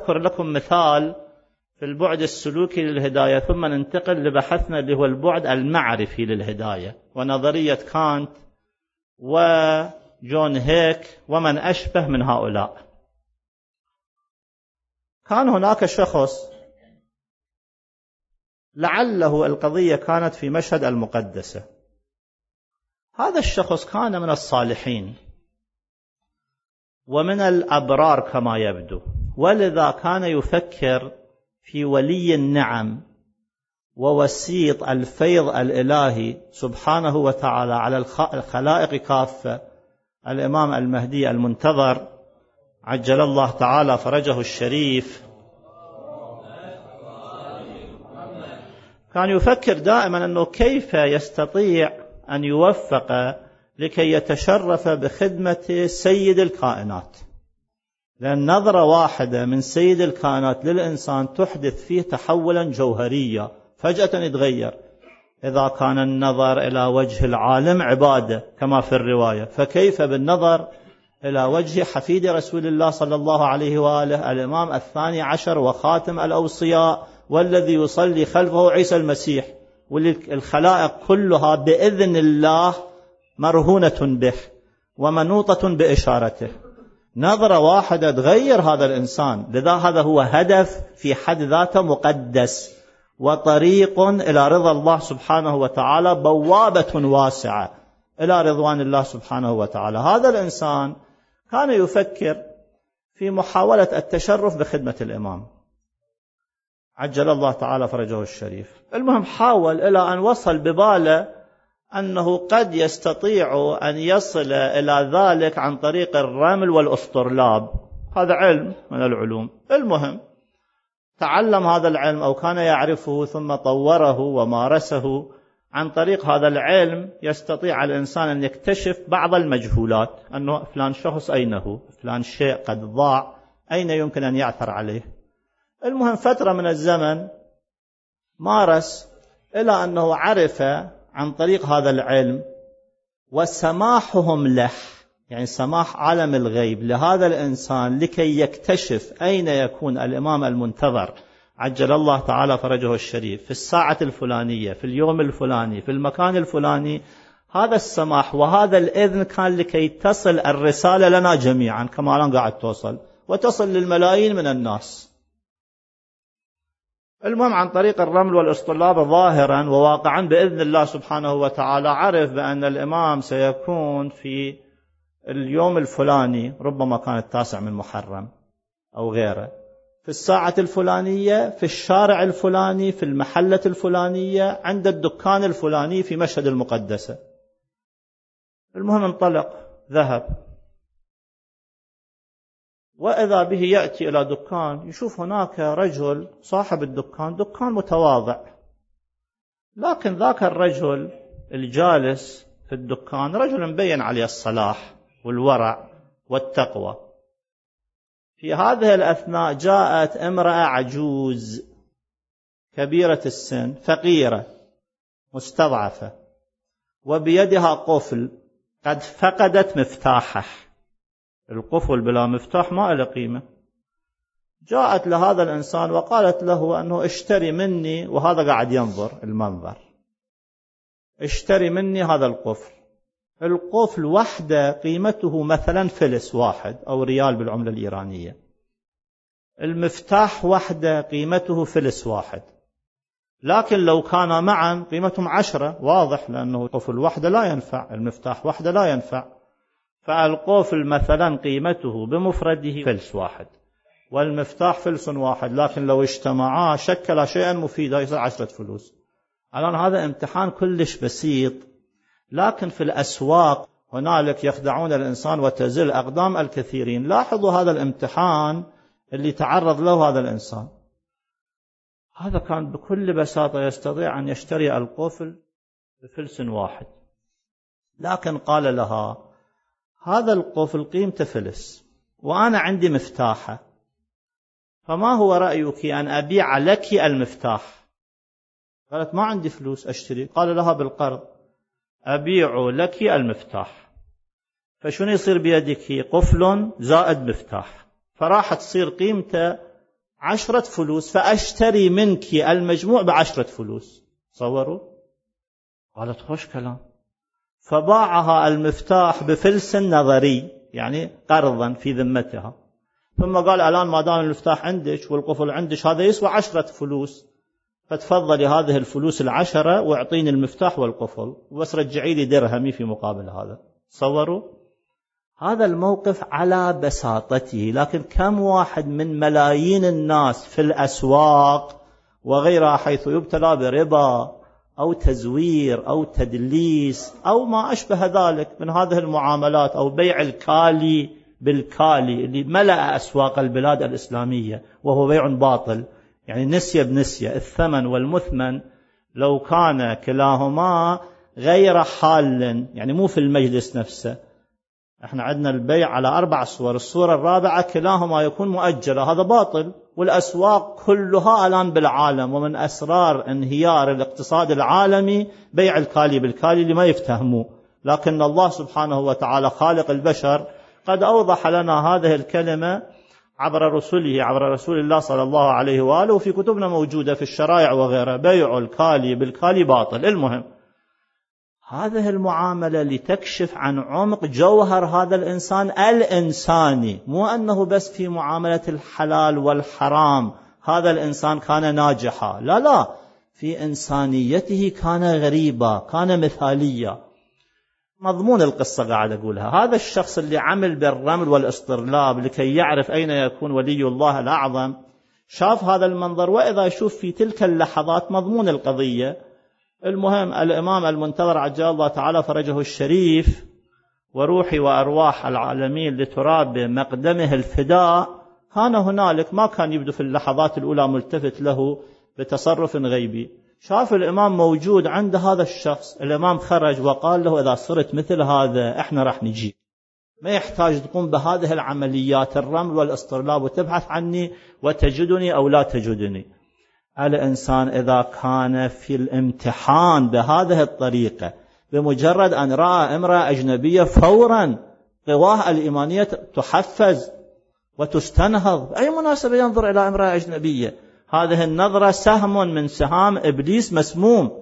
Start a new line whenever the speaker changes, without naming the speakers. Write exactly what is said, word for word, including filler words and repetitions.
أذكر لكم مثال في البعد السلوكي للهداية، ثم ننتقل لبحثنا اللي هو البعد المعرفي للهداية ونظرية كانت وجون هيك ومن أشبه من هؤلاء. كان هناك شخص لعله القضية كانت في مشهد المقدسة. هذا الشخص كان من الصالحين ومن الأبرار كما يبدو، ولذا كان يفكر في ولي النعم ووسيط الفيض الإلهي سبحانه وتعالى على الخلائق كافة، الإمام المهدي المنتظر عجل الله تعالى فرجه الشريف. كان يفكر دائما أنه كيف يستطيع أن يوفق لكي يتشرف بخدمة سيد الكائنات، لأن نظرة واحدة من سيد الكائنات للإنسان تحدث فيه تحولا جوهريا، فجأة يتغير. إذا كان النظر إلى وجه العالم عبادة كما في الرواية، فكيف بالنظر إلى وجه حفيد رسول الله صلى الله عليه وآله الإمام الثاني عشر وخاتم الأوصياء، والذي يصلي خلفه عيسى المسيح، والخلائق كلها بإذن الله مرهونة به ومنوطة بإشارته. نظرة واحدة تغير هذا الإنسان. لذا هذا هو هدف في حد ذاته مقدس وطريق إلى رضا الله سبحانه وتعالى، بوابة واسعة إلى رضوان الله سبحانه وتعالى. هذا الإنسان كان يفكر في محاولة التشرف بخدمة الإمام عجل الله تعالى فرجه الشريف. المهم حاول إلى أن وصل بباله أنه قد يستطيع أن يصل إلى ذلك عن طريق الرمل والأسطرلاب. هذا علم من العلوم. المهم تعلم هذا العلم أو كان يعرفه ثم طوره ومارسه. عن طريق هذا العلم يستطيع الإنسان أن يكتشف بعض المجهولات، أنه فلان شخص أين هو، فلان شيء قد ضاع، أين يمكن أن يعثر عليه. المهم فترة من الزمن مارس إلى أنه عرف عن طريق هذا العلم وسماحهم له، يعني سماح عالم الغيب لهذا الإنسان لكي يكتشف أين يكون الإمام المنتظر عجل الله تعالى فرجه الشريف في الساعة الفلانية في اليوم الفلاني في المكان الفلاني. هذا السماح وهذا الإذن كان لكي تصل الرسالة لنا جميعا كما الآن قاعد توصل وتصل للملايين من الناس. المهم عن طريق الرمل والاسطلاب ظاهرا وواقعا بإذن الله سبحانه وتعالى عرف بأن الإمام سيكون في اليوم الفلاني، ربما كان التاسع من محرم أو غيره، في الساعة الفلانية في الشارع الفلاني في المحلة الفلانية عند الدكان الفلاني في مشهد المقدسة. المهم انطلق ذهب، وإذا به يأتي إلى دكان يشوف هناك رجل صاحب الدكان دكان متواضع، لكن ذاك الرجل الجالس في الدكان رجل مبين عليه الصلاح والورع والتقوى. في هذه الأثناء جاءت امرأة عجوز كبيرة السن فقيرة مستضعفة وبيدها قفل قد فقدت مفتاحه. القفل بلا مفتاح ما له قيمة. جاءت لهذا الإنسان وقالت له أنه اشتري مني، وهذا قاعد ينظر المنظر، اشتري مني هذا القفل. القفل وحده قيمته مثلا فلس واحد أو ريال بالعملة الإيرانية. المفتاح وحده قيمته فلس واحد، لكن لو كان معا قيمتهم عشرة، واضح لأنه القفل وحده لا ينفع، المفتاح وحده لا ينفع. فالقفل مثلا قيمته بمفرده فلس واحد والمفتاح فلس واحد، لكن لو اجتمعا شكل شيئا مفيدا يصير عشرة فلوس. الآن هذا امتحان كلش بسيط، لكن في الأسواق هنالك يخدعون الإنسان وتزل أقدام الكثيرين. لاحظوا هذا الامتحان اللي تعرض له هذا الإنسان. هذا كان بكل بساطة يستطيع أن يشتري القفل بفلس واحد، لكن قال لها هذا القفل قيمته فلس وأنا عندي مفتاحه، فما هو رأيك أن أبيع لك المفتاح؟ قالت ما عندي فلوس أشتري. قال لها بالقرض أبيع لك المفتاح، فشنو يصير بيدك؟ قفل زائد مفتاح، فراح تصير قيمته عشرة فلوس فأشتري منك المجموع بعشرة فلوس. تصوروا؟ قالت خوش كلام. فباعها المفتاح بفلس نظري، يعني قرضا في ذمتها، ثم قال الآن ما دام المفتاح عندك والقفل عندك هذا يسوى عشرة فلوس، فتفضلي هذه الفلوس العشرة واعطيني المفتاح والقفل وبس رجعي لي درهمي في مقابل هذا. تصوروا؟ هذا الموقف على بساطته، لكن كم واحد من ملايين الناس في الأسواق وغيرها حيث يبتلى بربا أو تزوير أو تدليس أو ما أشبه ذلك من هذه المعاملات، أو بيع الكالي بالكالي اللي ملأ أسواق البلاد الإسلامية وهو بيع باطل، يعني نسية بنسية، الثمن والمثمن لو كان كلاهما غير حال، يعني مو في المجلس نفسه. احنا عندنا البيع على أربع صور، الصورة الرابعة كلاهما يكون مؤجلة، هذا باطل. والأسواق كلها الآن بالعالم، ومن أسرار انهيار الاقتصاد العالمي بيع الكالي بالكالي اللي ما يفتهموه، لكن الله سبحانه وتعالى خالق البشر قد أوضح لنا هذه الكلمة عبر رسله، عبر رسول الله صلى الله عليه وآله، وفي كتبنا موجودة في الشرائع وغيرها، بيع الكالي بالكالي باطل. المهم هذه المعاملة لتكشف عن عمق جوهر هذا الإنسان الإنساني، مو أنه بس في معاملة الحلال والحرام هذا الإنسان كان ناجحا، لا لا، في إنسانيته كان غريبا، كان مثاليا. مضمون القصة قاعد أقولها، هذا الشخص اللي عمل بالرمل والاسترلاب لكي يعرف أين يكون ولي الله الأعظم، شاف هذا المنظر، وإذا يشوف في تلك اللحظات مضمون القضية. المهم الإمام المنتظر عجل الله تعالى فرجه الشريف وروحي وأرواح العالمين لتراب مقدمه الفداء كان هنالك، ما كان يبدو في اللحظات الأولى ملتفت له بتصرف غيبي. شاف الإمام موجود عند هذا الشخص، الإمام خرج وقال له إذا صرت مثل هذا إحنا راح نجي، ما يحتاج تقوم بهذه العمليات الرمل والاسترلاب وتبحث عني وتجدني أو لا تجدني. الإنسان إذا كان في الامتحان بهذه الطريقة، بمجرد أن رأى امرأة أجنبية فورا قواه الإيمانية تحفز وتستنهض. أي مناسبة ينظر إلى امرأة أجنبية؟ هذه النظرة سهم من سهام إبليس مسموم.